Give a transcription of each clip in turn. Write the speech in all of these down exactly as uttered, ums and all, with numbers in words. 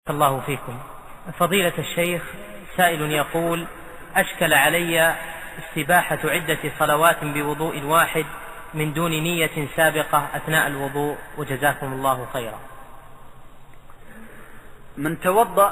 الله فيكم. فضيلة الشيخ، سائل يقول: أشكل علي استباحة عدة صلوات بوضوء واحد من دون نية سابقة أثناء الوضوء، وجزاكم الله خيرا. من توضأ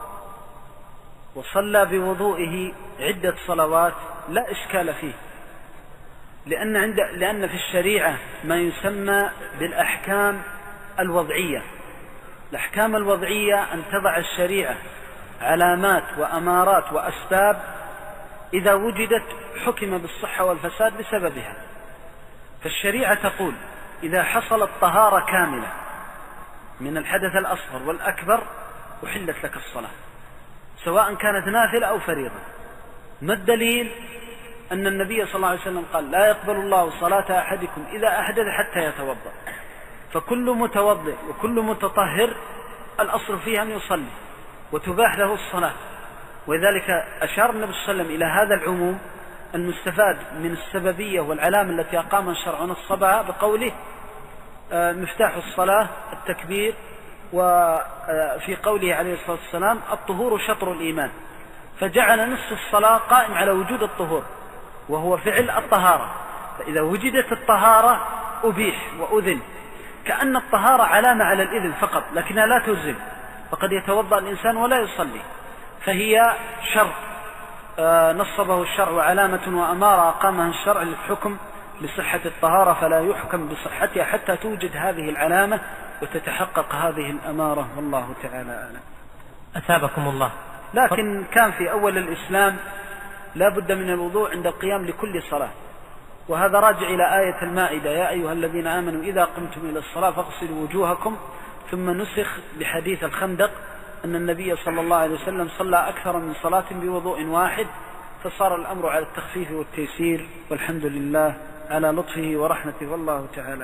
وصلى بوضوئه عدة صلوات لا إشكال فيه، لأن, عند لأن في الشريعة ما يسمى بالأحكام الوضعية. الأحكام الوضعية أن تضع الشريعة علامات وأمارات وأسباب إذا وجدت حكم بالصحة والفساد بسببها. فالشريعة تقول: إذا حصلت طهارة كاملة من الحدث الأصغر والأكبر أحلت لك الصلاة، سواء كانت نافلة أو فريضة. ما الدليل؟ أن النبي صلى الله عليه وسلم قال: لا يقبل الله صلاة أحدكم إذا أحدث حتى يتوضأ. فكل متوضئ وكل متطهر الأصل فيه أن يصلي وتباح له الصلاة. ولذلك أشار النبي صلى الله عليه وسلم إلى هذا العموم المستفاد من السببية والعلامة التي أقام الشرع ونصبها بقوله: مفتاح الصلاة التكبير، وفي قوله عليه الصلاة والسلام: الطهور شطر الإيمان. فجعل نصف الصلاة قائم على وجود الطهور، وهو فعل الطهارة. فإذا وجدت الطهارة أبيح وأذن، كأن الطهارة علامة على الإذن فقط لكنها لا تلزم، فقد يتوضأ الإنسان ولا يصلي. فهي شرط نصبه الشرع وعلامة وأمارة أقامها الشرع للحكم بصحة الطهارة، فلا يحكم بصحتها حتى توجد هذه العلامة وتتحقق هذه الأمارة، والله تعالى أعلم. أثابكم الله. لكن كان في أول الإسلام لا بد من الوضوء عند القيام لكل صلاة، وهذا راجع إلى آية المائدة: يا أيها الذين آمنوا إذا قمتم إلى الصلاة فاغسلوا وجوهكم. ثم نسخ بحديث الخندق أن النبي صلى الله عليه وسلم صلى أكثر من صلاة بوضوء واحد، فصار الأمر على التخفيف والتيسير، والحمد لله على لطفه ورحمته، والله تعالى